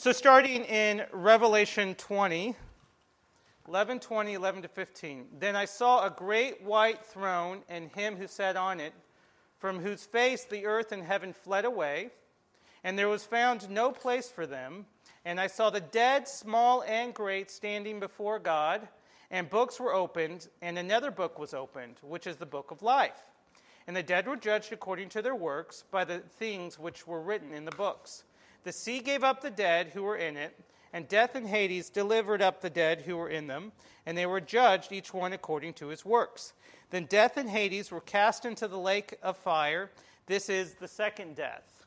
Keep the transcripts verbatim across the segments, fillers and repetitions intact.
So starting in Revelation twenty, eleven, twenty, eleven to fifteen. Then I saw a great white throne and him who sat on it, from whose face the earth and heaven fled away, and there was found no place for them. And I saw the dead, small and great, standing before God, and books were opened, and another book was opened, which is the book of life. And the dead were judged according to their works by the things which were written in the books. The sea gave up the dead who were in it, and death and Hades delivered up the dead who were in them, and they were judged, each one according to his works. Then death and Hades were cast into the lake of fire. This is the second death.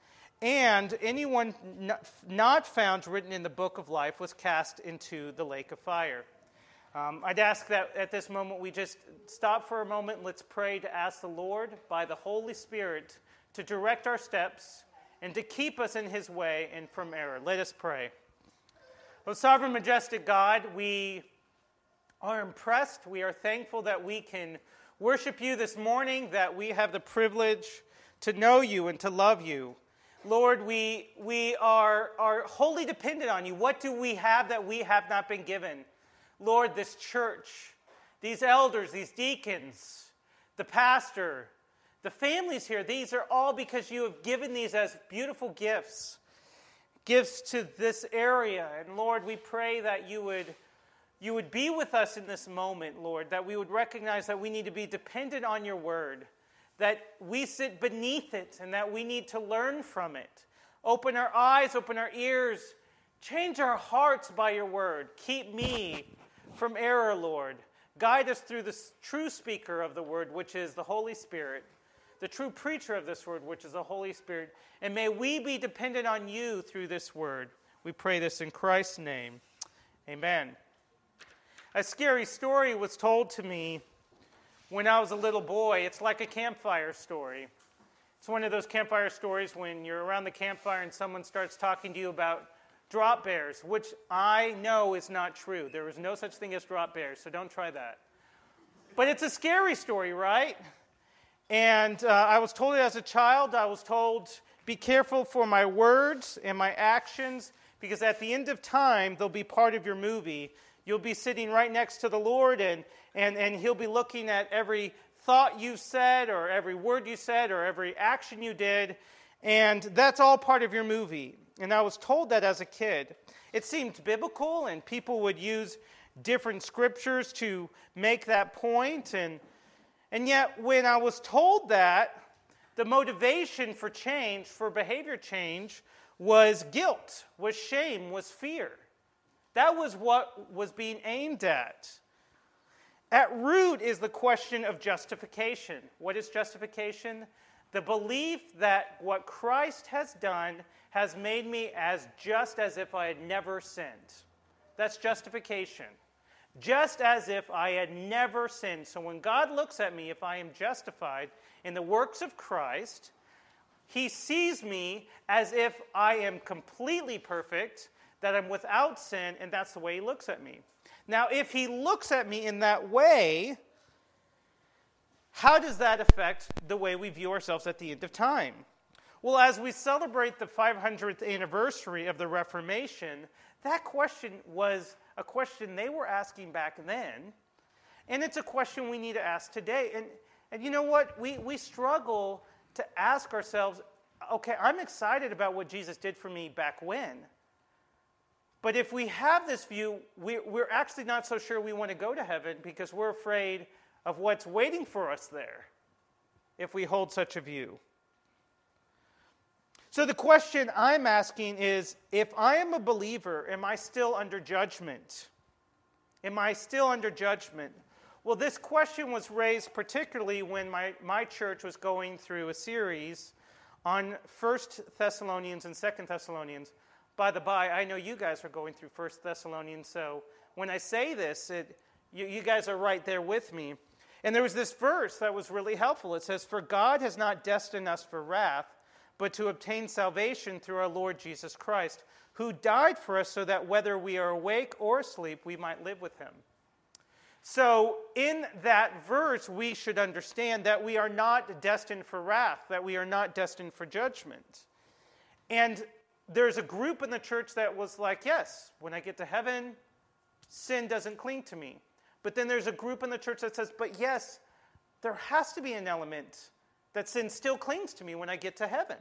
And anyone not found written in the book of life was cast into the lake of fire. Um, I'd ask that at this moment we just stop for a moment and let's pray to ask the Lord by the Holy Spirit to direct our steps and to keep us in his way and from error. Let us pray. O sovereign, majestic God, we are impressed. We are thankful that we can worship you this morning, that we have the privilege to know you and to love you. Lord, we, we are, are wholly dependent on you. What do we have that we have not been given? Lord, this church, these elders, these deacons, the pastor, the families here, these are all because you have given these as beautiful gifts, gifts to this area. And Lord, we pray that you would, you would be with us in this moment, Lord, that we would recognize that we need to be dependent on your word, that we sit beneath it and that we need to learn from it. Open our eyes, open our ears, change our hearts by your word. Keep me from error, Lord. Guide us through the true speaker of the word, which is the Holy Spirit, the true preacher of this word, which is the Holy Spirit. And may we be dependent on you through this word. We pray this in Christ's name. Amen. A scary story was told to me when I was a little boy. It's like a campfire story. It's one of those campfire stories when you're around the campfire and someone starts talking to you about drop bears, which I know is not true. There is no such thing as drop bears, so don't try that. But it's a scary story, right? And uh, I was told it as a child. I was told, be careful for my words and my actions, because at the end of time, they'll be part of your movie. You'll be sitting right next to the Lord, and, and, and he'll be looking at every thought you said, or every word you said, or every action you did, and that's all part of your movie. And I was told that as a kid. It seemed biblical, and people would use different scriptures to make that point, and And yet, when I was told that, the motivation for change, for behavior change, was guilt, was shame, was fear. That was what was being aimed at. At root is the question of justification. What is justification? The belief that what Christ has done has made me as just as if I had never sinned. That's justification. Just as if I had never sinned. So when God looks at me, if I am justified in the works of Christ, he sees me as if I am completely perfect, that I'm without sin, and that's the way he looks at me. Now, if he looks at me in that way, how does that affect the way we view ourselves at the end of time? Well, as we celebrate the five hundredth anniversary of the Reformation, that question was a question they were asking back then, and it's a question we need to ask today. And, and you know what? We, we struggle to ask ourselves, okay, I'm excited about what Jesus did for me back when. But if we have this view, we, we're actually not so sure we want to go to heaven because we're afraid of what's waiting for us there if we hold such a view. So the question I'm asking is, if I am a believer, am I still under judgment? Am I still under judgment? Well, this question was raised particularly when my, my church was going through a series on First Thessalonians and Second Thessalonians. By the by, I know you guys are going through First Thessalonians, so when I say this, it, you, you guys are right there with me. And there was this verse that was really helpful. It says, "For God has not destined us for wrath, but to obtain salvation through our Lord Jesus Christ, who died for us so that whether we are awake or asleep, we might live with him." So in that verse, we should understand that we are not destined for wrath, that we are not destined for judgment. And there's a group in the church that was like, yes, when I get to heaven, sin doesn't cling to me. But then there's a group in the church that says, but yes, there has to be an element that sin still clings to me when I get to heaven.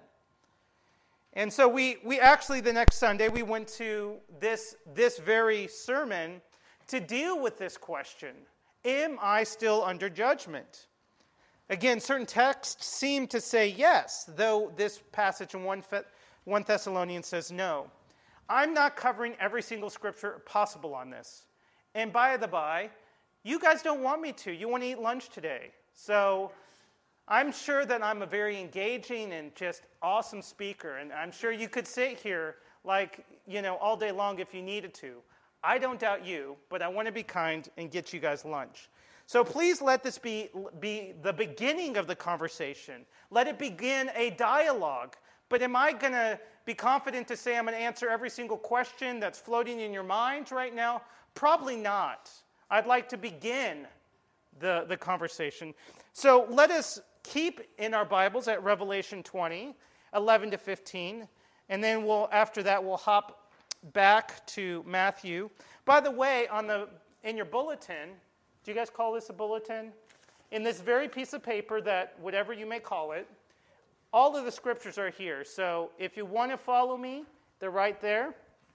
And so we, we actually, the next Sunday, we went to this, this very sermon to deal with this question. Am I still under judgment? Again, certain texts seem to say yes, though this passage in First Thessalonians says no. I'm not covering every single scripture possible on this. And by the by, you guys don't want me to. You want to eat lunch today. So I'm sure that I'm a very engaging and just awesome speaker, and I'm sure you could sit here like, you know, all day long if you needed to. I don't doubt you, but I want to be kind and get you guys lunch. So please let this be, be the beginning of the conversation. Let it begin a dialogue. But am I going to be confident to say I'm going to answer every single question that's floating in your mind right now? Probably not. I'd like to begin the, the conversation. So let us keep in our Bibles at Revelation twenty, eleven to fifteen. And then we'll, after that, we'll hop back to Matthew. By the way, on the in your bulletin, do you guys call this a bulletin? In this very piece of paper that, whatever you may call it, all of the scriptures are here. So if you want to follow me, they're right there.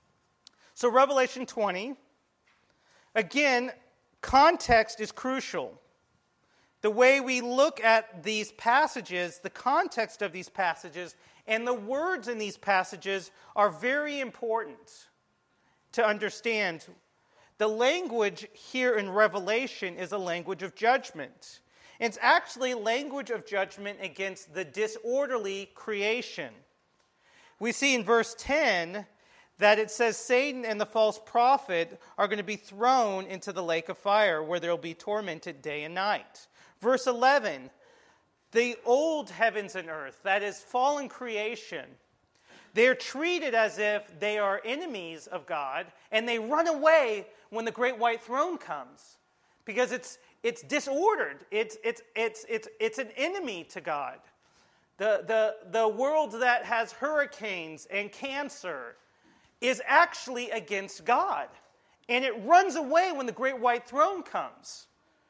So Revelation twenty. Again, context is crucial. The way we look at these passages, the context of these passages, and the words in these passages are very important to understand. The language here in Revelation is a language of judgment. It's actually language of judgment against the disorderly creation. We see in verse ten that it says Satan and the false prophet are going to be thrown into the lake of fire where they'll be tormented day and night. Verse eleven, the old heavens and earth, that is fallen creation, they're treated as if they are enemies of God, and they run away when the great white throne comes because it's it's disordered. It's it's it's it's it's an enemy to God. The the the world that has hurricanes and cancer is actually against God, and it runs away when the great white throne comes.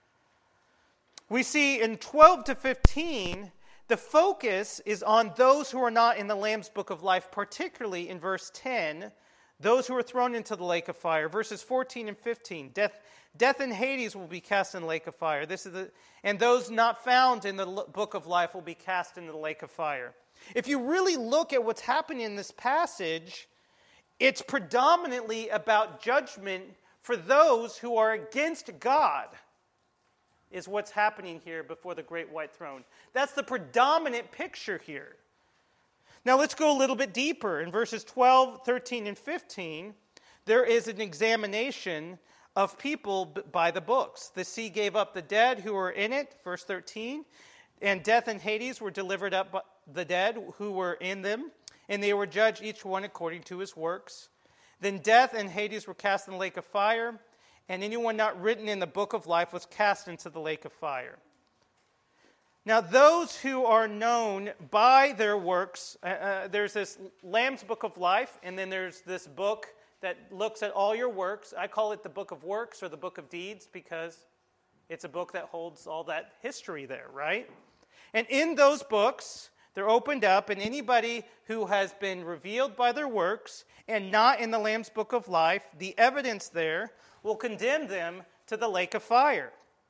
We see in twelve to fifteen, the focus is on those who are not in the Lamb's Book of Life, particularly in verse ten, those who are thrown into the lake of fire. Verses fourteen and fifteen, death, death and Hades will be cast in the lake of fire. This is the, and those not found in the Book of Life will be cast into the lake of fire. If you really look at what's happening in this passage, it's predominantly about judgment for those who are against God, is what's happening here before the great white throne. That's the predominant picture here. Now let's go a little bit deeper. In verses twelve, thirteen, and fifteen, there is an examination of people by the books. The sea gave up the dead who were in it, verse thirteen, and death and Hades were delivered up by the dead who were in them, and they were judged each one according to his works. Then death and Hades were cast in the lake of fire, and anyone not written in the book of life was cast into the lake of fire. Now, those who are known by their works, uh, uh, there's this Lamb's Book of Life, and then there's this book that looks at all your works. I call it the Book of Works or the Book of Deeds because it's a book that holds all that history there, right? And in those books, they're opened up, and anybody who has been revealed by their works and not in the Lamb's Book of Life, the evidence there will condemn them to the lake of fire.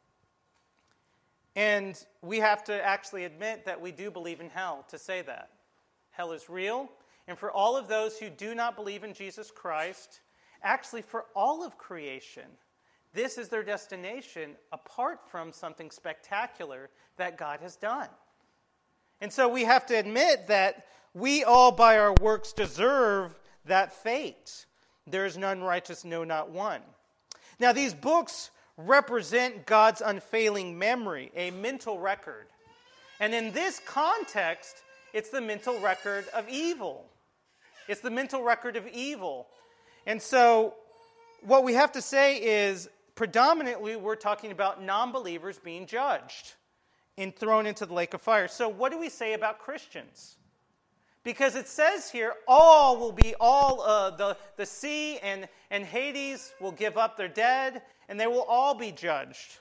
And we have to actually admit that we do believe in hell to say that. Hell is real. And for all of those who do not believe in Jesus Christ, actually for all of creation, this is their destination apart from something spectacular that God has done. And so we have to admit that we all by our works deserve that fate. There is none righteous, no, not one. Now, these books represent God's unfailing memory, a mental record. And in this context, it's the mental record of evil. It's the mental record of evil. And so what we have to say is predominantly we're talking about non-believers being judged and thrown into the lake of fire. So what do we say about Christians? Because it says here, all will be, all uh, the, the sea and, and Hades will give up their dead, and they will all be judged.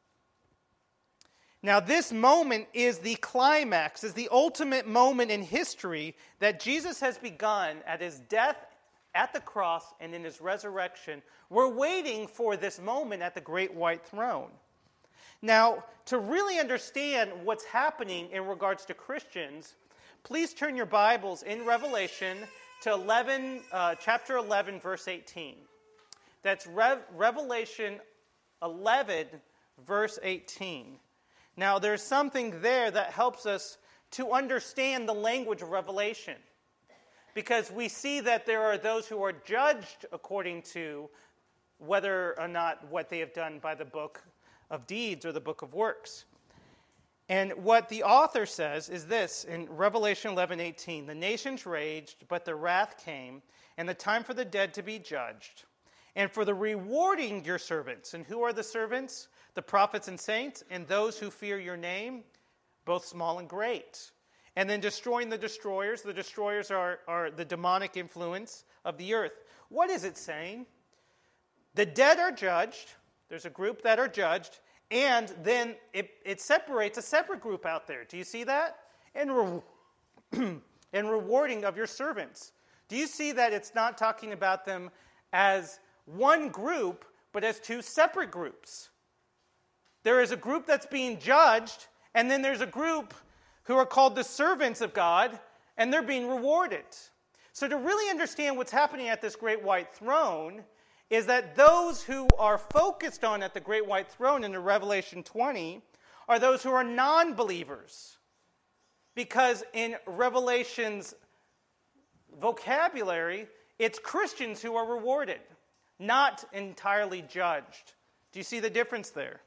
Now, this moment is the climax, is the ultimate moment in history that Jesus has begun at his death at the cross and in his resurrection. We're waiting for this moment at the great white throne. Now, to really understand what's happening in regards to Christians, please turn your Bibles in Revelation to eleven, uh, chapter eleven, verse eighteen. That's Rev- Revelation eleven, verse eighteen. Now, there's something there that helps us to understand the language of Revelation, because we see that there are those who are judged according to whether or not what they have done by the book of deeds or the book of works. And what the author says is this in Revelation eleven eighteen, the nations raged, but the wrath came, and the time for the dead to be judged, and for the rewarding your servants. And who are the servants? The prophets and saints, and those who fear your name, both small and great. And then destroying the destroyers. The destroyers are, are the demonic influence of the earth. What is it saying? The dead are judged. There's a group that are judged. And then it, it separates a separate group out there. Do you see that? And, re- and rewarding of your servants. Do you see that it's not talking about them as one group, but as two separate groups? There is a group that's being judged, and then there's a group who are called the servants of God, and they're being rewarded. So to really understand what's happening at this great white throne is that those who are focused on at the great white throne in the Revelation twenty are those who are non-believers. Because in Revelation's vocabulary, it's Christians who are rewarded, not entirely judged. Do you see the difference there?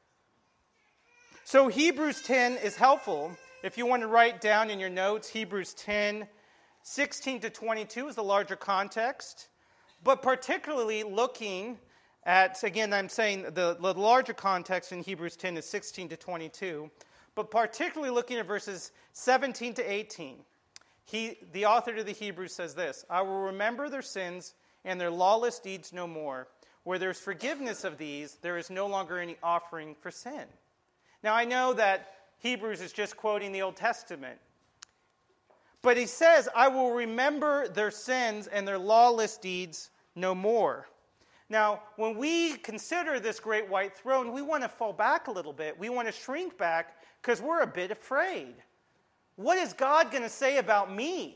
So Hebrews ten is helpful. If you want to write down in your notes, Hebrews ten, sixteen to twenty-two is the larger context. But particularly looking at, again, I'm saying the, the larger context in Hebrews ten is sixteen to twenty-two. But particularly looking at verses seventeen to eighteen, he, the author to the Hebrews says this, I will remember their sins and their lawless deeds no more. Where there's forgiveness of these, there is no longer any offering for sin. Now, I know that Hebrews is just quoting the Old Testament. But he says, I will remember their sins and their lawless deeds no more. Now, when we consider this great white throne, we want to fall back a little bit. We want to shrink back because we're a bit afraid. What is God going to say about me?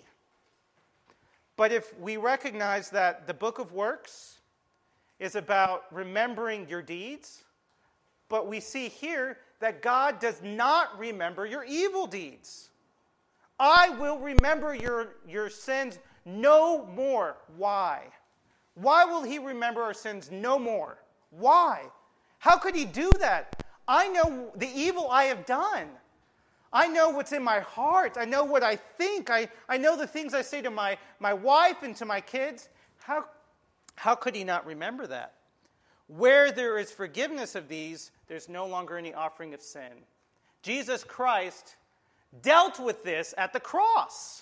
But if we recognize that the book of works is about remembering your deeds, but we see here that God does not remember your evil deeds. I will remember your, your sins no more. Why? Why will he remember our sins no more? Why? How could he do that? I know the evil I have done. I know what's in my heart. I know what I think. I, I know the things I say to my, my wife and to my kids. How, how could he not remember that? Where there is forgiveness of these, there's no longer any offering of sin. Jesus Christ dealt with this at the cross.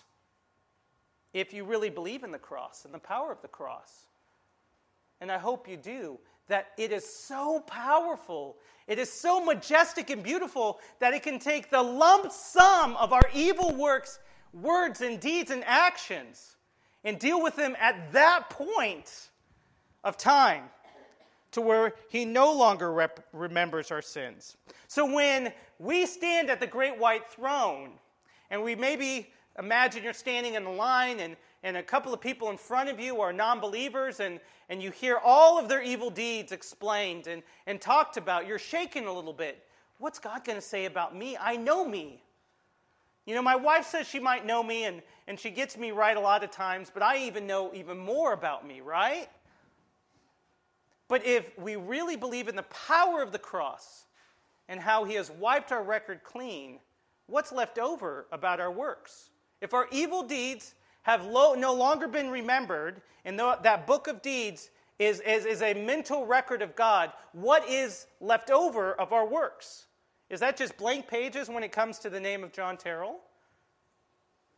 If you really believe in the cross and the power of the cross. And I hope you do, that it is so powerful, it is so majestic and beautiful that it can take the lump sum of our evil works, words and deeds and actions and deal with them at that point of time to where he no longer rep- remembers our sins. So when we stand at the great white throne, and we maybe imagine you're standing in the line and, and a couple of people in front of you are non-believers and, and you hear all of their evil deeds explained and, and talked about, you're shaking a little bit. What's God going to say about me? I know me. You know, my wife says she might know me and, and she gets me right a lot of times, but I even know even more about me, right? But if we really believe in the power of the cross and how he has wiped our record clean, what's left over about our works? If our evil deeds have lo- no longer been remembered, and th- that book of deeds is, is, is a mental record of God, what is left over of our works? Is that just blank pages when it comes to the name of John Terrell?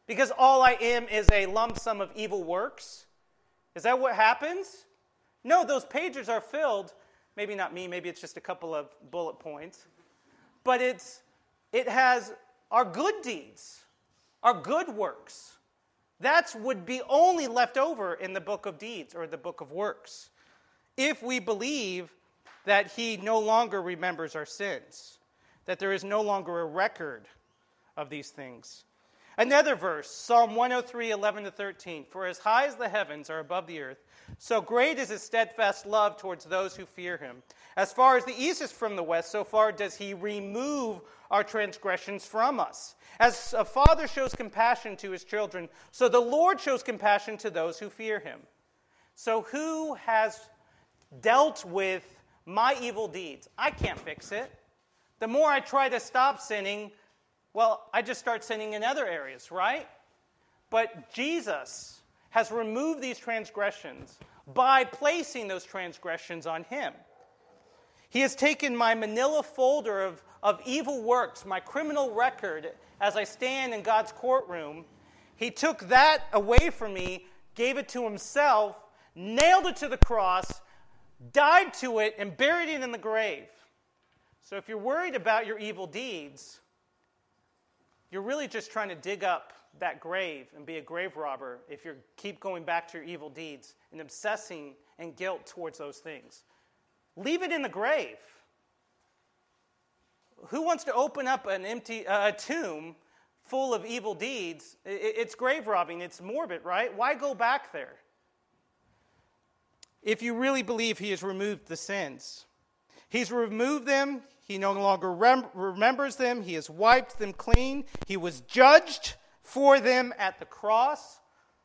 Because all I am is a lump sum of evil works? Is that what happens? No, those pages are filled, maybe not me, maybe it's just a couple of bullet points, but it's it has our good deeds, our good works. That's would be only left over in the book of deeds or the book of works, if we believe that he no longer remembers our sins, that there is no longer a record of these things. Another verse, Psalm one oh three, eleven to thirteen. For as high as the heavens are above the earth, so great is his steadfast love towards those who fear him. As far as the east is from the west, so far does he remove our transgressions from us. As a father shows compassion to his children, so the Lord shows compassion to those who fear him. So who has dealt with my evil deeds? I can't fix it. The more I try to stop sinning, well, I just start sinning in other areas, right? But Jesus has removed these transgressions by placing those transgressions on him. He has taken my manila folder of, of evil works, my criminal record, as I stand in God's courtroom. He took that away from me, gave it to himself, nailed it to the cross, died to it, and buried it in the grave. So if you're worried about your evil deeds, you're really just trying to dig up that grave and be a grave robber if you keep going back to your evil deeds and obsessing and guilt towards those things. Leave it in the grave. Who wants to open up an empty uh, a tomb full of evil deeds? It's grave robbing. It's morbid, right? Why go back there? If you really believe he has removed the sins, he's removed them. He no longer rem- remembers them. He has wiped them clean. He was judged for them at the cross.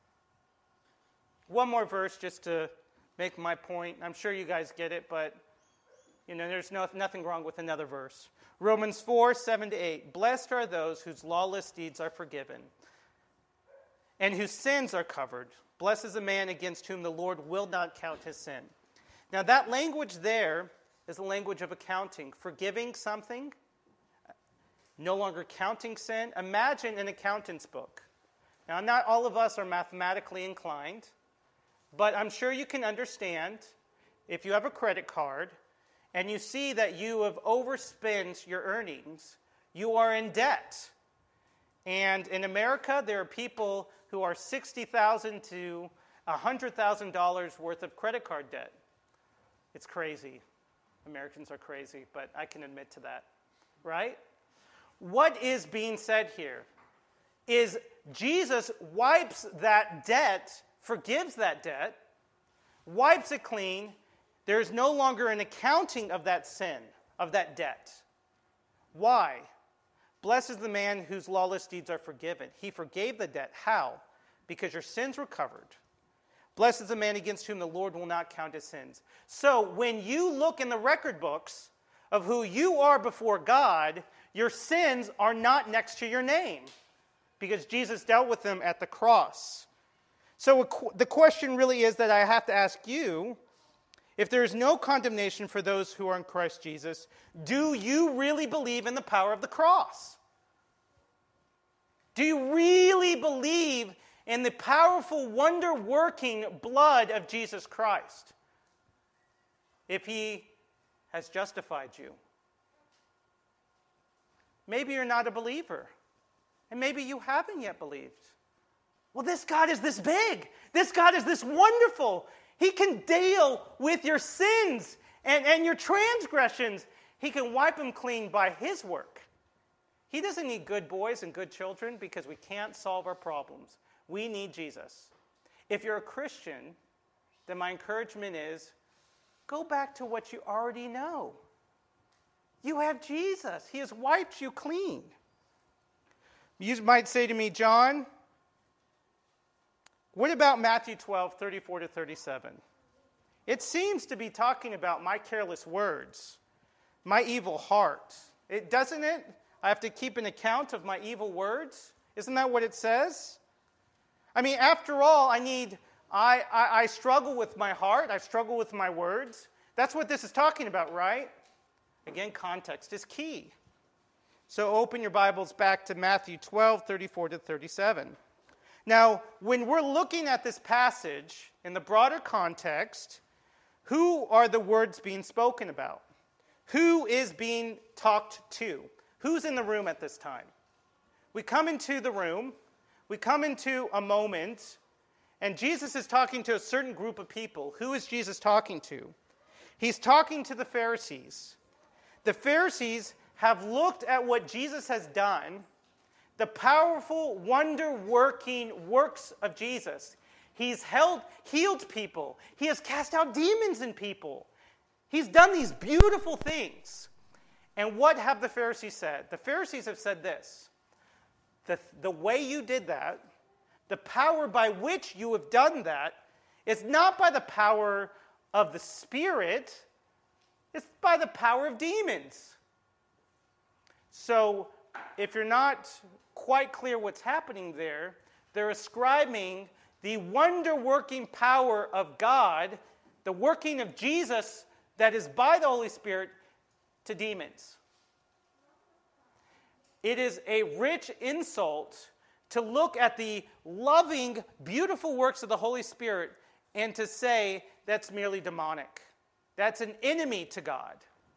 One more verse just to make my point. I'm sure you guys get it, but you know, there's no, nothing wrong with another verse. Romans four, seven to eight. Blessed are those whose lawless deeds are forgiven and whose sins are covered. Blessed is the man against whom the Lord will not count his sin. Now that language there is the language of accounting. Forgiving something, no longer counting sin. Imagine an accountant's book. Now, not all of us are mathematically inclined, but I'm sure you can understand if you have a credit card and you see that you have overspent your earnings, you are in debt. And in America, there are people who are sixty thousand dollars to one hundred thousand dollars worth of credit card debt. It's crazy. Americans are crazy, but I can admit to that, right? What is being said here is Jesus wipes that debt, forgives that debt, wipes it clean. There is no longer an accounting of that sin, of that debt. Why? Blessed is the man whose lawless deeds are forgiven. He forgave the debt. How? Because your sins were covered. Blessed is the man against whom the Lord will not count his sins. So when you look in the record books of who you are before God, your sins are not next to your name because Jesus dealt with them at the cross. So the question really is that I have to ask you, if there is no condemnation for those who are in Christ Jesus, do you really believe in the power of the cross? Do you really believe in the powerful, wonder-working blood of Jesus Christ if he has justified you? Maybe you're not a believer, and maybe you haven't yet believed. Well, this God is this big. This God is this wonderful. He can deal with your sins and, and your transgressions. He can wipe them clean by his work. He doesn't need good boys and good children because we can't solve our problems. We need Jesus. If you're a Christian, then my encouragement is go back to what you already know. You have Jesus. He has wiped you clean. You might say to me, John, what about Matthew twelve, thirty-four to thirty-seven? It seems to be talking about my careless words, my evil heart. It doesn't it? I have to keep an account of my evil words. Isn't that what it says? I mean, after all, I need, I, I, I struggle with my heart. I struggle with my words. That's what this is talking about, right? Again, context is key. So open your Bibles back to Matthew twelve, thirty-four to thirty-seven. Now, when we're looking at this passage in the broader context, who are the words being spoken about? Who is being talked to? Who's in the room at this time? We come into the room, we come into a moment, and Jesus is talking to a certain group of people. Who is Jesus talking to? He's talking to the Pharisees. The Pharisees have looked at what Jesus has done, the powerful, wonder-working works of Jesus. He's held, healed people. He has cast out demons in people. He's done these beautiful things. And what have the Pharisees said? The Pharisees have said this: the, the way you did that, the power by which you have done that, is not by the power of the Spirit, it's by the power of demons. So, if you're not quite clear what's happening there, they're ascribing the wonder-working power of God, the working of Jesus that is by the Holy Spirit, to demons. It is a rich insult to look at the loving, beautiful works of the Holy Spirit and to say that's merely demonic. That's an enemy to God.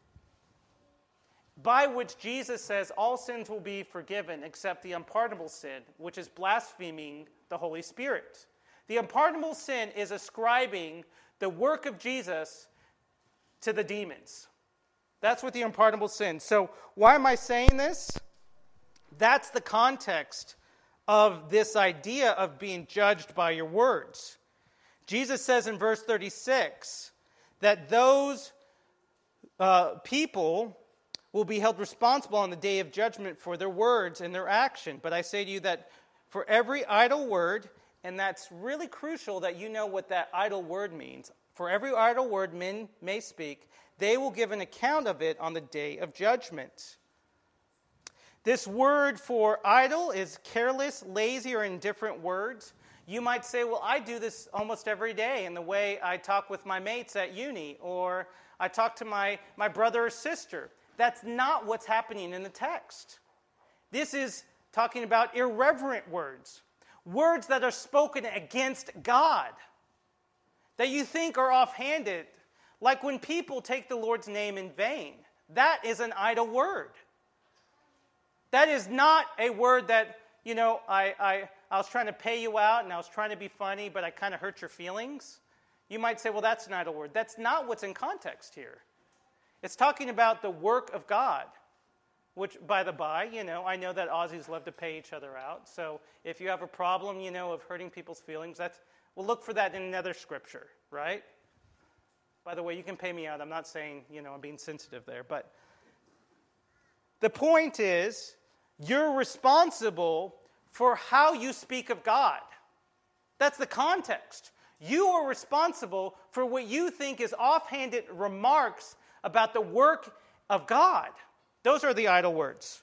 By which Jesus says all sins will be forgiven except the unpardonable sin, which is blaspheming the Holy Spirit. The unpardonable sin is ascribing the work of Jesus to the demons. That's what the unpardonable sin. So why am I saying this? That's the context of this idea of being judged by your words. Jesus says in verse thirty-six that those uh, people will be held responsible on the day of judgment for their words and their action. But I say to you that for every idle word, and that's really crucial that you know what that idle word means. For every idle word men may speak, they will give an account of it on the day of judgment. This word for idle is careless, lazy, or indifferent words. You might say, well, I do this almost every day in the way I talk with my mates at uni, or I talk to my, my brother or sister. That's not what's happening in the text. This is talking about irreverent words, words that are spoken against God, that you think are offhanded, like when people take the Lord's name in vain. That is an idle word. That is not a word that, you know, I, I, I was trying to pay you out and I was trying to be funny, but I kind of hurt your feelings. You might say, well, that's an idle word. That's not what's in context here. It's talking about the work of God, which, by the by, you know, I know that Aussies love to pay each other out. So if you have a problem, you know, of hurting people's feelings, that's, we'll look for that in another scripture, right? By the way, you can pay me out. I'm not saying, you know, I'm being sensitive there. But the point is, you're responsible for how you speak of God. That's the context. You are responsible for what you think is offhanded remarks about the work of God. Those are the idle words.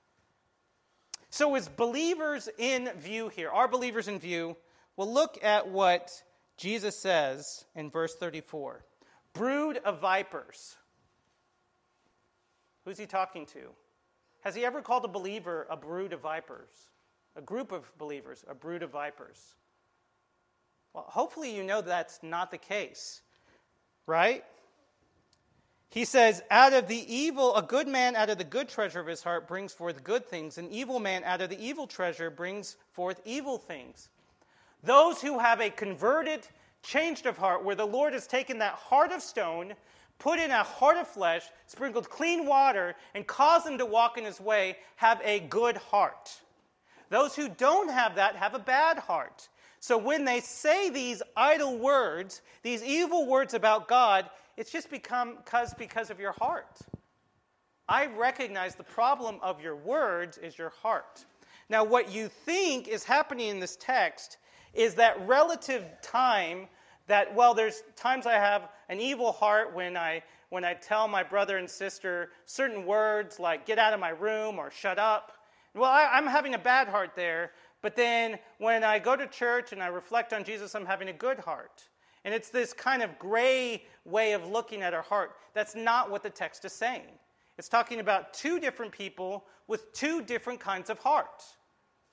So as believers in view here, our believers in view, we'll look at what Jesus says in verse thirty-four. Brood of vipers. Who's he talking to? Has he ever called a believer a brood of vipers? A group of believers, a brood of vipers? Well, hopefully you know that's not the case, right? He says, out of the evil, a good man out of the good treasure of his heart brings forth good things. An evil man out of the evil treasure brings forth evil things. Those who have a converted, changed of heart, where the Lord has taken that heart of stone, put in a heart of flesh, sprinkled clean water, and caused them to walk in his way, have a good heart. Those who don't have that have a bad heart. So when they say these idle words, these evil words about God, it's just become because because of your heart. I recognize the problem of your words is your heart. Now, what you think is happening in this text is that relative time that, well, there's times I have an evil heart when I when I tell my brother and sister certain words like get out of my room or shut up. Well, I, I'm having a bad heart there. But then when I go to church and I reflect on Jesus, I'm having a good heart. And it's this kind of gray way of looking at our heart. That's not what the text is saying. It's talking about two different people with two different kinds of hearts.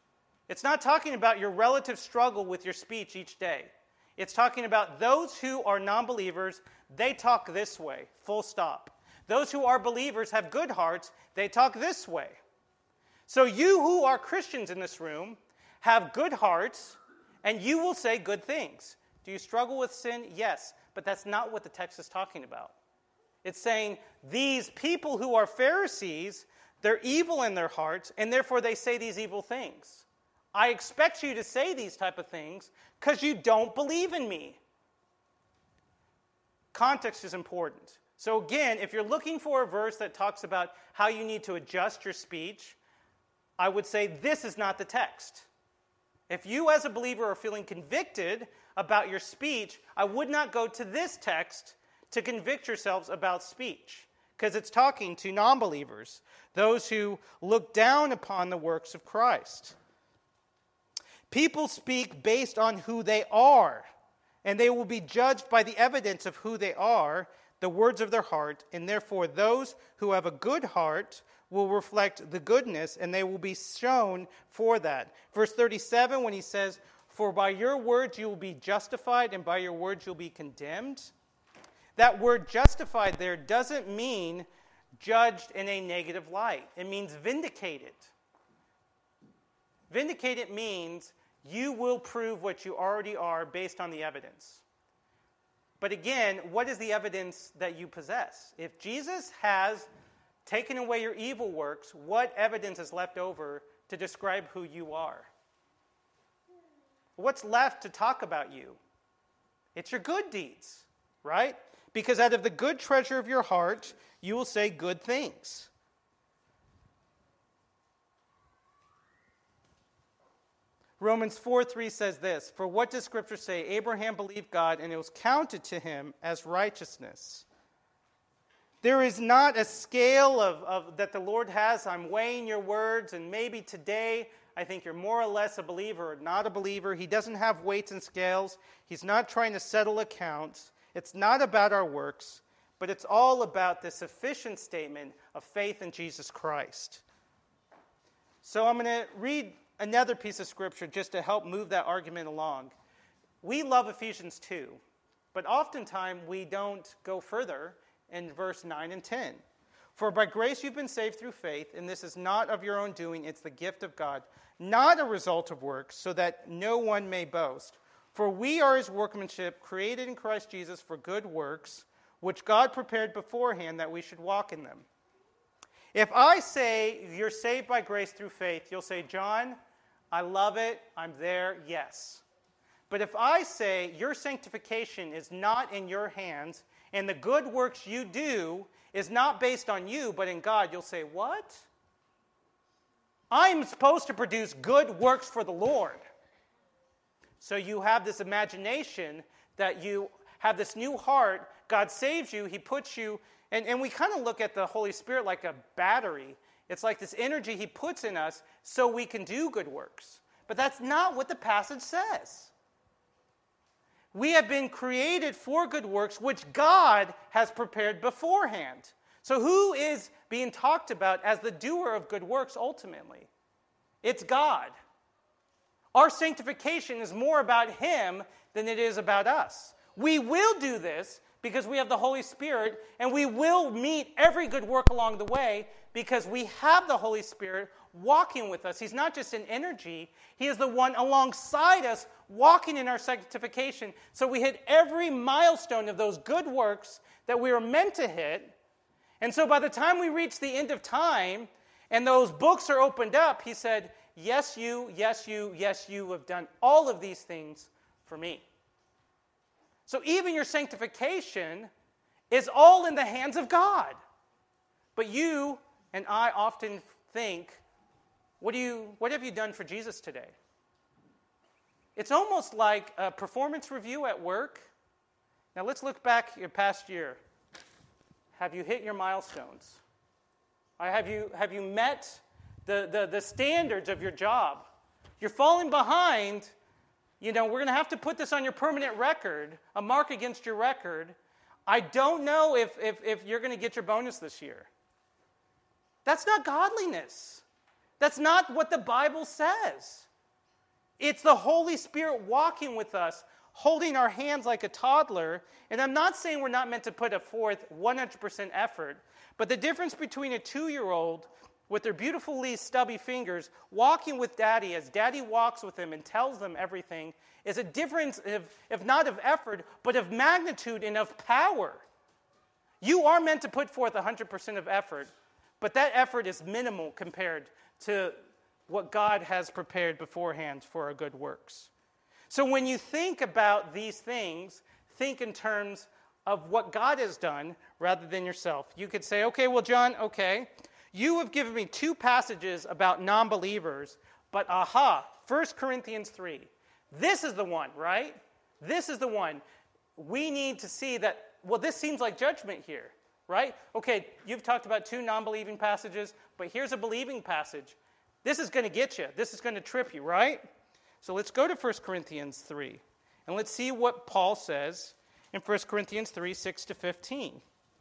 It's not talking about your relative struggle with your speech each day. It's talking about those who are non-believers, they talk this way, full stop. Those who are believers have good hearts, they talk this way. So you who are Christians in this room have good hearts, and you will say good things. Do you struggle with sin? Yes, but that's not what the text is talking about. It's saying these people who are Pharisees, they're evil in their hearts, and therefore they say these evil things. I expect you to say these type of things because you don't believe in me. Context is important. So again, if you're looking for a verse that talks about how you need to adjust your speech, I would say this is not the text. If you as a believer are feeling convicted about your speech, I would not go to this text to convict yourselves about speech, because it's talking to non-believers, those who look down upon the works of Christ. People speak based on who they are, and they will be judged by the evidence of who they are, the words of their heart, and therefore those who have a good heart will reflect the goodness, and they will be shown for that. Verse thirty-seven, when he says, "For by your words you will be justified, and by your words you'll be condemned." That word justified there doesn't mean judged in a negative light. It means vindicated. Vindicated means you will prove what you already are based on the evidence. But again, what is the evidence that you possess? If Jesus has taken away your evil works, what evidence is left over to describe who you are? What's left to talk about you? It's your good deeds, right? Because out of the good treasure of your heart, you will say good things. Romans four three says this, "For what does Scripture say? Abraham believed God, and it was counted to him as righteousness." There is not a scale of, of that the Lord has. I'm weighing your words, and maybe today I think you're more or less a believer or not a believer. He doesn't have weights and scales. He's not trying to settle accounts. It's not about our works, but it's all about the sufficient statement of faith in Jesus Christ. So I'm going to read another piece of Scripture just to help move that argument along. We love Ephesians two, but oftentimes we don't go further in verse nine and ten. "For by grace you've been saved through faith, and this is not of your own doing, it's the gift of God, not a result of works, so that no one may boast. For we are his workmanship, created in Christ Jesus for good works, which God prepared beforehand that we should walk in them." If I say you're saved by grace through faith, you'll say, "John, I love it, I'm there, yes." But if I say your sanctification is not in your hands, and the good works you do is not based on you, but in God, you'll say, "What? I'm supposed to produce good works for the Lord." So you have this imagination that you have this new heart. God saves you. He puts you, and, and we kind of look at the Holy Spirit like a battery. It's like this energy he puts in us so we can do good works. But that's not what the passage says. We have been created for good works, which God has prepared beforehand. So who is being talked about as the doer of good works ultimately? It's God. Our sanctification is more about him than it is about us. We will do this because we have the Holy Spirit, and we will meet every good work along the way because we have the Holy Spirit walking with us. He's not just an energy. He is the one alongside us walking in our sanctification. So we hit every milestone of those good works that we were meant to hit. And so by the time we reach the end of time and those books are opened up, he said, "Yes, you, yes, you, yes, you have done all of these things for me." So even your sanctification is all in the hands of God. But you and I often think, what do you, what have you done for Jesus today? It's almost like a performance review at work. Now let's look back your past year. Have you hit your milestones? Have you, have you met the, the, the standards of your job? You're falling behind. You know, we're going to have to put this on your permanent record, a mark against your record. I don't know if, if, if you're going to get your bonus this year. That's not godliness. That's not what the Bible says. It's the Holy Spirit walking with us, holding our hands like a toddler. And I'm not saying we're not meant to put a forth one hundred percent effort, but the difference between a two-year-old with their beautifully stubby fingers walking with Daddy as Daddy walks with them and tells them everything is a difference, of, if not of effort, but of magnitude and of power. You are meant to put forth one hundred percent of effort, but that effort is minimal compared to what God has prepared beforehand for our good works. So when you think about these things, think in terms of what God has done rather than yourself. You could say, okay, well, John, okay, you have given me two passages about non-believers, but aha, First Corinthians three. This is the one, right? This is the one. We need to see that, well, this seems like judgment here, right? Okay, you've talked about two non-believing passages, but here's a believing passage. This is going to get you. This is going to trip you, right? So let's go to First Corinthians three, and let's see what Paul says in First Corinthians three, six to fifteen.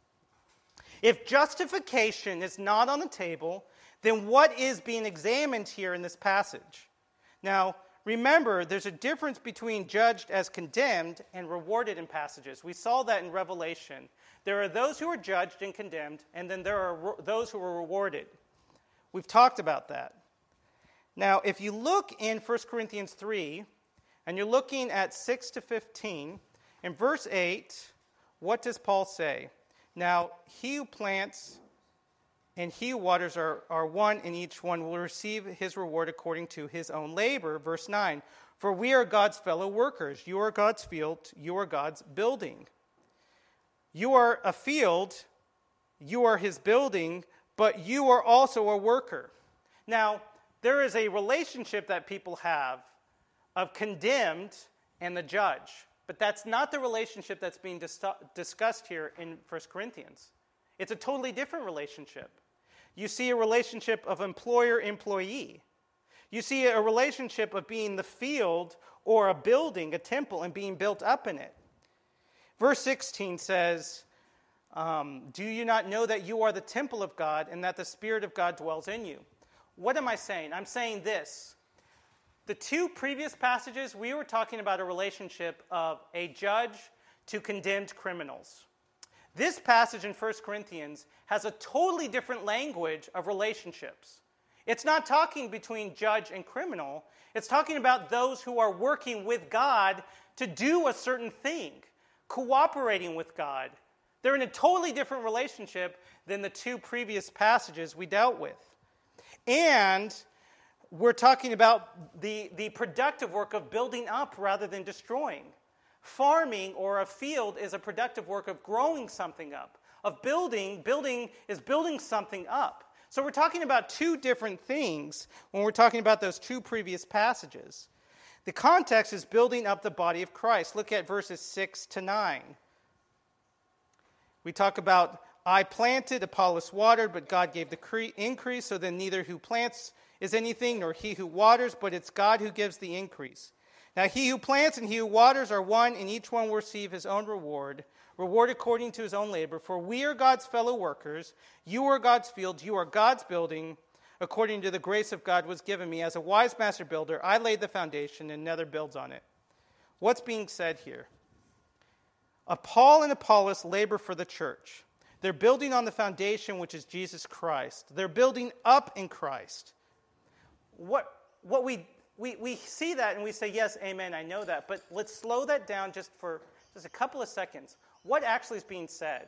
If justification is not on the table, then what is being examined here in this passage? Now, remember, there's a difference between judged as condemned and rewarded in passages. We saw that in Revelation. There are those who are judged and condemned, and then there are ro- those who are rewarded. We've talked about that. Now, if you look in First Corinthians three, and you're looking at six to fifteen, in verse eight, what does Paul say? Now, he who plants and he who waters are, are one, and each one will receive his reward according to his own labor. Verse nine, for we are God's fellow workers. You are God's field, you are God's building. You are a field, you are his building, but you are also a worker. Now, there is a relationship that people have of condemned and the judge. But that's not the relationship that's being dis- discussed here in First Corinthians. It's a totally different relationship. You see a relationship of employer-employee. You see a relationship of being the field or a building, a temple, and being built up in it. Verse sixteen says, um, do you not know that you are the temple of God and that the Spirit of God dwells in you? What am I saying? I'm saying this. The two previous passages, we were talking about a relationship of a judge to condemned criminals. This passage in First Corinthians has a totally different language of relationships. It's not talking between judge and criminal. It's talking about those who are working with God to do a certain thing, cooperating with God. They're in a totally different relationship than the two previous passages we dealt with. And we're talking about the, the productive work of building up rather than destroying. Farming or a field is a productive work of growing something up. Of building, building is building something up. So we're talking about two different things when we're talking about those two previous passages. The context is building up the body of Christ. Look at verses six to nine. We talk about, I planted, Apollos watered, but God gave the cre- increase, so then neither who plants is anything, nor he who waters, but it's God who gives the increase. Now he who plants and he who waters are one, and each one will receive his own reward, reward according to his own labor. For we are God's fellow workers, you are God's field, you are God's building, according to the grace of God was given me. As a wise master builder, I laid the foundation, and another builds on it. What's being said here? Paul and Apollos labor for the church. They're building on the foundation, which is Jesus Christ. They're building up in Christ. What what we, we we see that and we say, yes, amen, I know that. But let's slow that down just for just a couple of seconds. What actually is being said?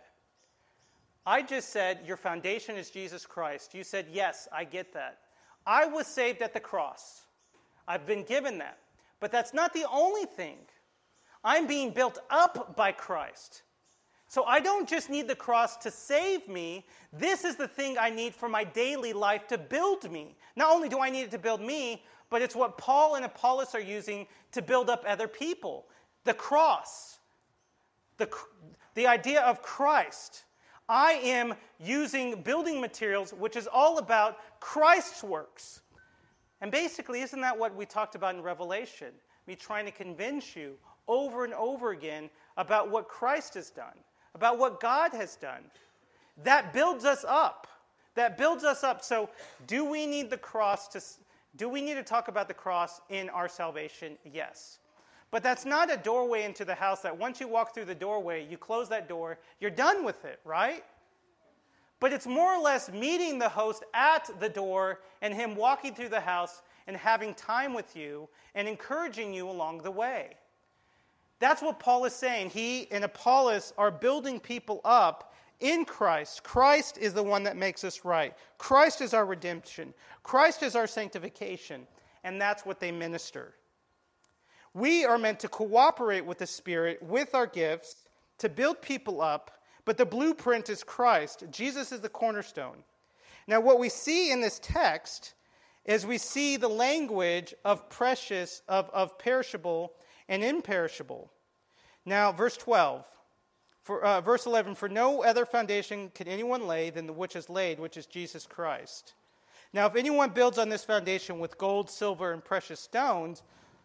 I just said your foundation is Jesus Christ. You said, yes, I get that. I was saved at the cross. I've been given that. But that's not the only thing. I'm being built up by Christ. So I don't just need the cross to save me. This is the thing I need for my daily life to build me. Not only do I need it to build me, but it's what Paul and Apollos are using to build up other people. The cross. The, the idea of Christ. I am using building materials, which is all about Christ's works. And basically, isn't that what we talked about in Revelation? Me trying to convince you over and over again about what Christ has done, about what God has done. That builds us up. That builds us up. So do we need the cross to Do we need to talk about the cross in our salvation? Yes. But that's not a doorway into the house that once you walk through the doorway, you close that door, you're done with it, right? But it's more or less meeting the host at the door and him walking through the house and having time with you and encouraging you along the way. That's what Paul is saying. He and Apollos are building people up in Christ. Christ is the one that makes us right. Christ is our redemption. Christ is our sanctification. And that's what they minister. We are meant to cooperate with the Spirit, with our gifts, to build people up, but the blueprint is Christ. Jesus is the cornerstone. Now, what we see in this text is we see the language of precious, of, of perishable and imperishable. Now, verse twelve, for, uh, verse eleven, for no other foundation can anyone lay than the which is laid, which is Jesus Christ. Now, if anyone builds on this foundation with gold, silver, and precious stones,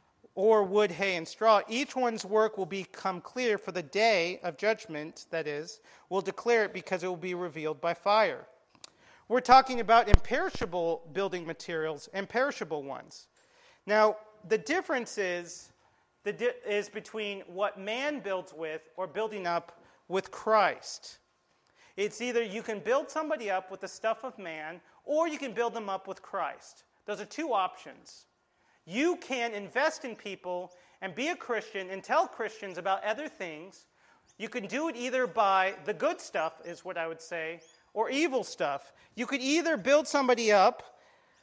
or wood, hay, and straw, each one's work will become clear, for the day of judgment, that is, will declare it, because it will be revealed by fire. We're talking about imperishable building materials and perishable ones. Now, the difference is, the di- is between what man builds with or building up with Christ. It's either you can build somebody up with the stuff of man, or you can build them up with Christ. Those are two options. You can invest in people and be a Christian and tell Christians about other things. You can do it either by the good stuff, is what I would say, or evil stuff. You could either build somebody up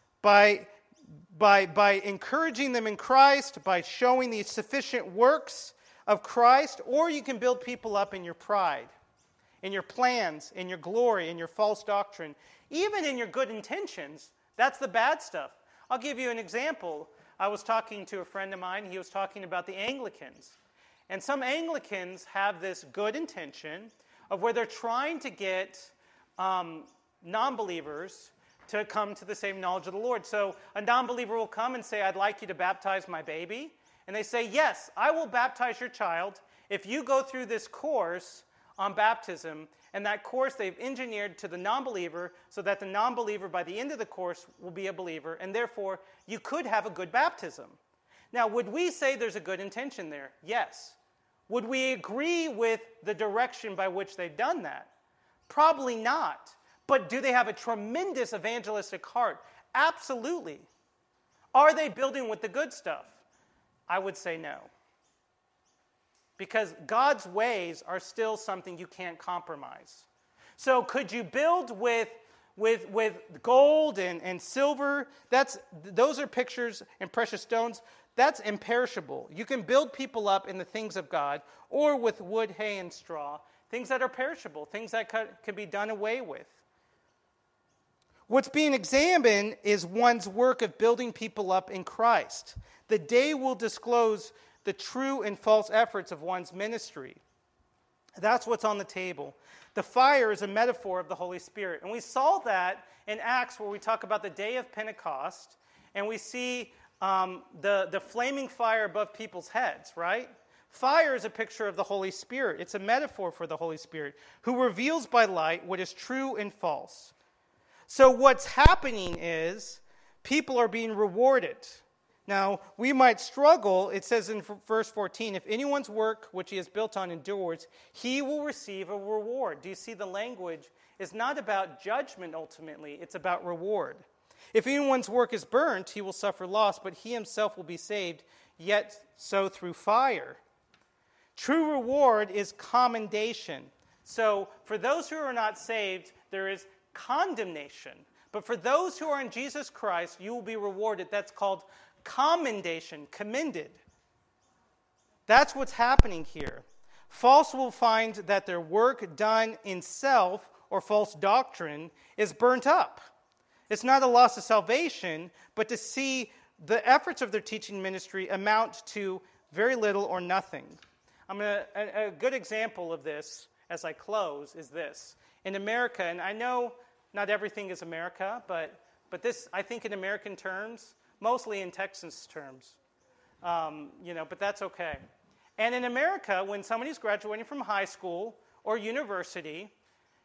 by, by, by encouraging them in Christ, by showing the sufficient works of Christ, or you can build people up in your pride, in your plans, in your glory, in your false doctrine, even in your good intentions. That's the bad stuff. I'll give you an example. I was talking to a friend of mine. He was talking about the Anglicans. And some Anglicans have this good intention of where they're trying to get um, non-believers to come to the same knowledge of the Lord. So a non-believer will come and say, I'd like you to baptize my baby. And they say, yes, I will baptize your child if you go through this course on baptism. And that course they've engineered to the non-believer so that the non-believer by the end of the course will be a believer. And therefore, you could have a good baptism. Now, would we say there's a good intention there? Yes. Would we agree with the direction by which they've done that? Probably not. But do they have a tremendous evangelistic heart? Absolutely. Are they building with the good stuff? I would say no. Because God's ways are still something you can't compromise. So could you build with, with, with gold and, and silver? That's, those are pictures and precious stones. That's imperishable. You can build people up in the things of God, or with wood, hay, and straw, things that are perishable, things that can be done away with. What's being examined is one's work of building people up in Christ. The day will disclose the true and false efforts of one's ministry. That's what's on the table. The fire is a metaphor of the Holy Spirit. And we saw that in Acts, where we talk about the day of Pentecost, and we see um, the, the flaming fire above people's heads, right? Fire is a picture of the Holy Spirit. It's a metaphor for the Holy Spirit, who reveals by light what is true and false. So what's happening is people are being rewarded. Now, we might struggle. It says in verse fourteen, if anyone's work which he has built on endures, he will receive a reward. Do you see the language? It's not about judgment ultimately. It's about reward. If anyone's work is burnt, he will suffer loss, but he himself will be saved, yet so through fire. True reward is commendation. So for those who are not saved, there is condemnation. But for those who are in Jesus Christ, you will be rewarded. That's called commendation, commended. That's what's happening here. False will find that their work done in self or false doctrine is burnt up. It's not a loss of salvation, but to see the efforts of their teaching ministry amount to very little or nothing. I'm gonna, a, a good example of this as I close is this. In America, and I know not everything is America, but, but this, I think in American terms, mostly in Texas terms, um, you know, but that's okay. And in America, when somebody's graduating from high school or university,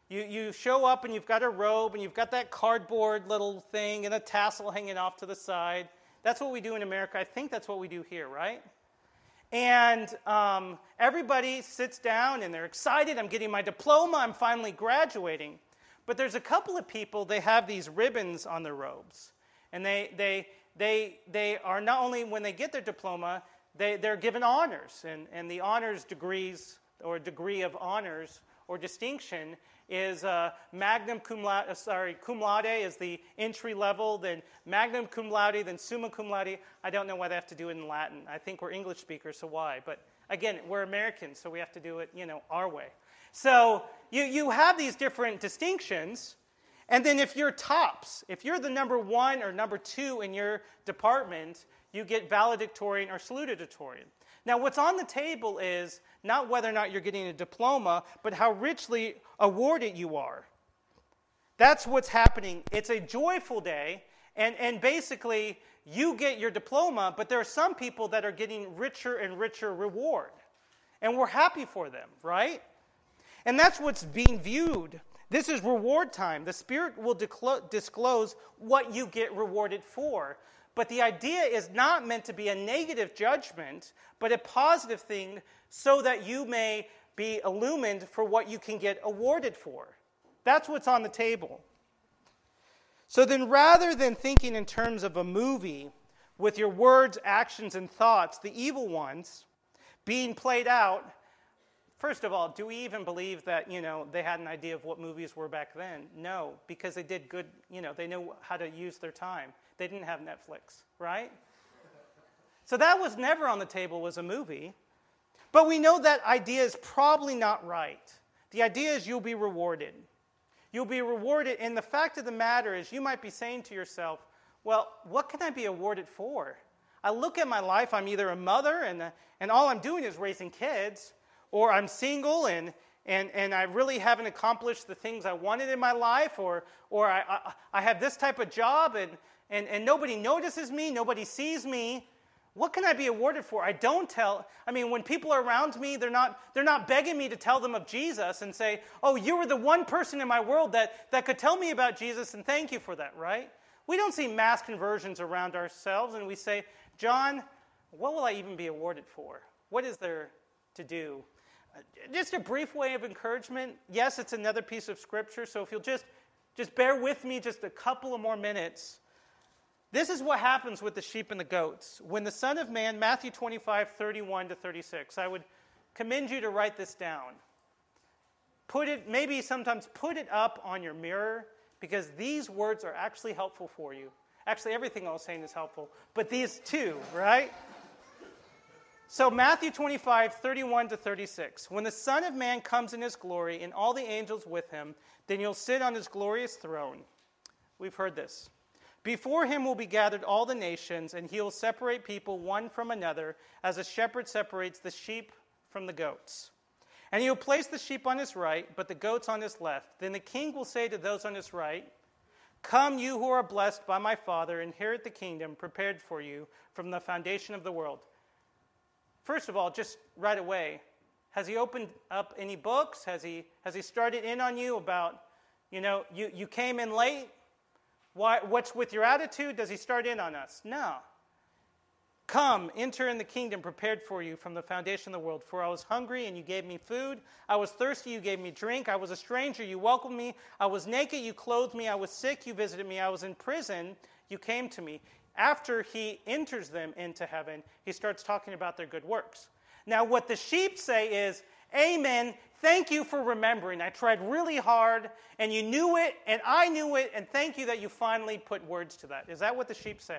You, you show up and you've got a robe and you've got that cardboard little thing and a tassel hanging off to the side. That's what we do in America. I think that's what we do here, right? And um, everybody sits down and they're excited. I'm getting my diploma. I'm finally graduating. But there's a couple of people, they have these ribbons on their robes. And they they they they are not only, when they get their diploma, they, they're given honors. And, and the honors degrees, or degree of honors or distinction, is uh, magnum cum laude, uh, sorry, cum laude is the entry level, then magnum cum laude, then summa cum laude. I don't know why they have to do it in Latin. I think we're English speakers, so why? But again, we're Americans, so we have to do it, you know, our way. So you, you have these different distinctions, and then if you're tops, if you're the number one or number two in your department, you get valedictorian or salutatorian. Now, what's on the table is not whether or not you're getting a diploma, but how richly awarded you are. That's what's happening. It's a joyful day, and, and basically, you get your diploma, but there are some people that are getting richer and richer reward. And we're happy for them, right? And that's what's being viewed. This is reward time. The Spirit will declo- disclose what you get rewarded for. But the idea is not meant to be a negative judgment, but a positive thing so that you may be illumined for what you can get awarded for. That's what's on the table. So then, rather than thinking in terms of a movie with your words, actions, and thoughts, the evil ones, being played out, first of all, do we even believe that, you know, they had an idea of what movies were back then? No, because they did good, you know, they knew how to use their time. They didn't have Netflix, right? So that was never on the table, was a movie. But we know that idea is probably not right. The idea is you'll be rewarded. You'll be rewarded, and the fact of the matter is you might be saying to yourself, well, what can I be awarded for? I look at my life, I'm either a mother, and, uh, and all I'm doing is raising kids, or I'm single, and And and I really haven't accomplished the things I wanted in my life, or or I I, I have this type of job, and, and, and nobody notices me, nobody sees me. What can I be awarded for? I don't tell. I mean, when people are around me, they're not they're not begging me to tell them of Jesus and say, oh, you were the one person in my world that, that could tell me about Jesus, and thank you for that, right? We don't see mass conversions around ourselves, and we say, John, what will I even be awarded for? What is there to do? Just a brief way of encouragement. Yes, it's another piece of Scripture, so if you'll just, just bear with me just a couple of more minutes. This is what happens with the sheep and the goats. When the Son of Man, Matthew twenty-five, thirty-one to thirty-six, I would commend you to write this down. Put it, maybe sometimes put it up on your mirror, because these words are actually helpful for you. Actually, everything I was saying is helpful, but these two, right? So Matthew twenty-five, thirty-one to thirty-six. When the Son of Man comes in his glory and all the angels with him, then you'll sit on his glorious throne. We've heard this. Before him will be gathered all the nations, and he will separate people one from another, as a shepherd separates the sheep from the goats. And he will place the sheep on his right, but the goats on his left. Then the king will say to those on his right, come, you who are blessed by my Father, inherit the kingdom prepared for you from the foundation of the world. First of all, just right away, has he opened up any books? Has he has he started in on you about, you know, you, you came in late? Why, what's with your attitude? Does he start in on us? No. Come, enter in the kingdom prepared for you from the foundation of the world. For I was hungry, and you gave me food. I was thirsty, you gave me drink. I was a stranger, you welcomed me. I was naked, you clothed me. I was sick, you visited me. I was in prison, you came to me. After he enters them into heaven, he starts talking about their good works. Now, what the sheep say is, amen, thank you for remembering. I tried really hard, and you knew it, and I knew it, and thank you that you finally put words to that. Is that what the sheep say?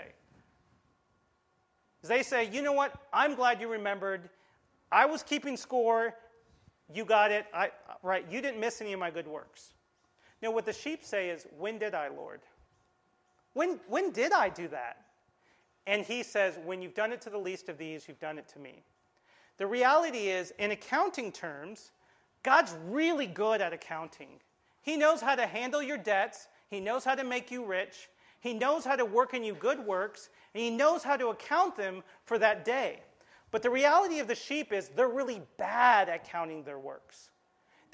They say, you know what, I'm glad you remembered. I was keeping score. You got it. I, right, you didn't miss any of my good works. Now, what the sheep say is, when did I, Lord? When, when did I do that? And he says, when you've done it to the least of these, you've done it to me. The reality is, in accounting terms, God's really good at accounting. He knows how to handle your debts. He knows how to make you rich. He knows how to work in you good works. And he knows how to account them for that day. But the reality of the sheep is they're really bad at counting their works.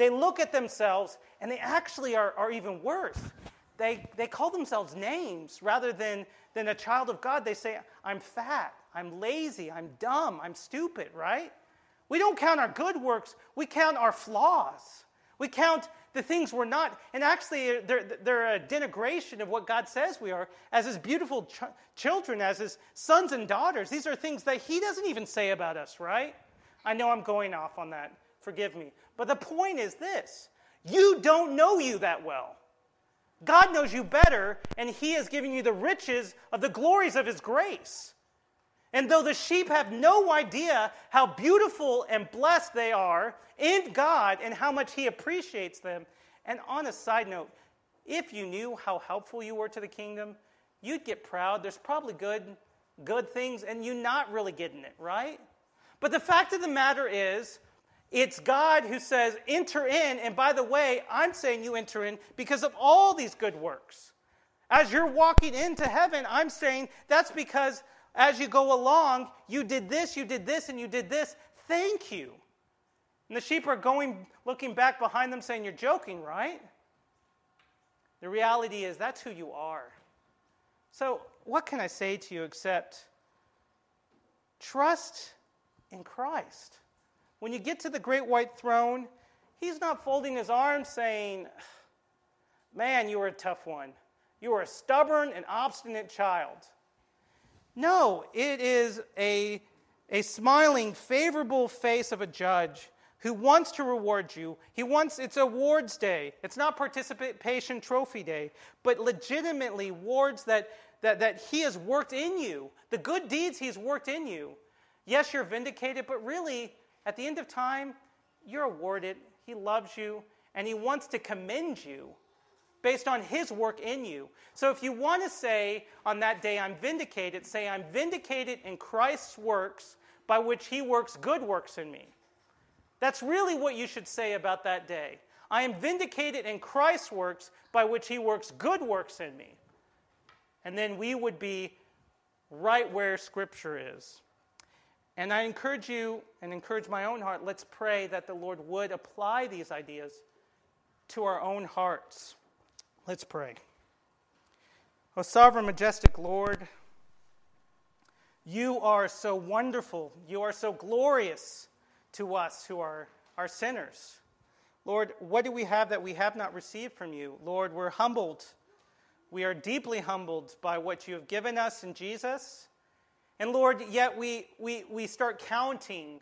They look at themselves, and they actually are, are even worse. They, they call themselves names rather than, than a child of God. They say, I'm fat, I'm lazy, I'm dumb, I'm stupid, right? We don't count our good works. We count our flaws. We count the things we're not. And actually, they're, they're a denigration of what God says we are as his beautiful ch- children, as his sons and daughters. These are things that he doesn't even say about us, right? I know I'm going off on that. Forgive me. But the point is this. You don't know you that well. God knows you better, and he is giving you the riches of the glories of his grace. And though the sheep have no idea how beautiful and blessed they are in God and how much he appreciates them, and on a side note, if you knew how helpful you were to the kingdom, you'd get proud. There's probably good, good things, and you're not really getting it, right? But the fact of the matter is, it's God who says, enter in, and by the way, I'm saying you enter in because of all these good works. As you're walking into heaven, I'm saying that's because as you go along, you did this, you did this, and you did this. Thank you. And the sheep are going, looking back behind them saying, you're joking, right? The reality is that's who you are. So what can I say to you except trust in Christ. When you get to the great white throne, he's not folding his arms saying, man, you were a tough one. You were a stubborn and obstinate child. No, it is a, a smiling, favorable face of a judge who wants to reward you. He wants, it's awards day. It's not participation trophy day, but legitimately awards that, that, that he has worked in you, the good deeds he's worked in you. Yes, you're vindicated, but really, at the end of time, you're awarded. He loves you, and he wants to commend you based on his work in you. So if you want to say on that day, I'm vindicated, say, I'm vindicated in Christ's works by which he works good works in me. That's really what you should say about that day. I am vindicated in Christ's works by which he works good works in me. And then we would be right where Scripture is. And I encourage you, and encourage my own heart, let's pray that the Lord would apply these ideas to our own hearts. Let's pray. O sovereign, majestic Lord, you are so wonderful. You are so glorious to us who are, are sinners. Lord, what do we have that we have not received from you? Lord, we're humbled. We are deeply humbled by what you have given us in Jesus. And Lord, yet we, we, we start counting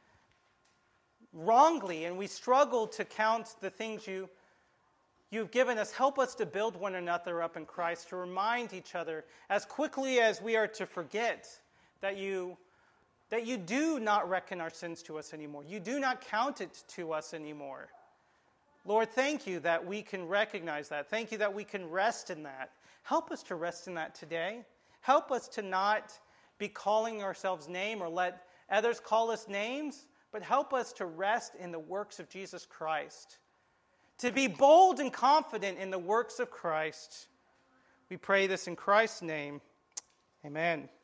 wrongly, and we struggle to count the things you, you've given us. Help us to build one another up in Christ, to remind each other as quickly as we are to forget that you, that you do not reckon our sins to us anymore. You do not count it to us anymore. Lord, thank you that we can recognize that. Thank you that we can rest in that. Help us to rest in that today. Help us to not be calling ourselves name or let others call us names, but help us to rest in the works of Jesus Christ. To be bold and confident in the works of Christ. We pray this in Christ's name. Amen.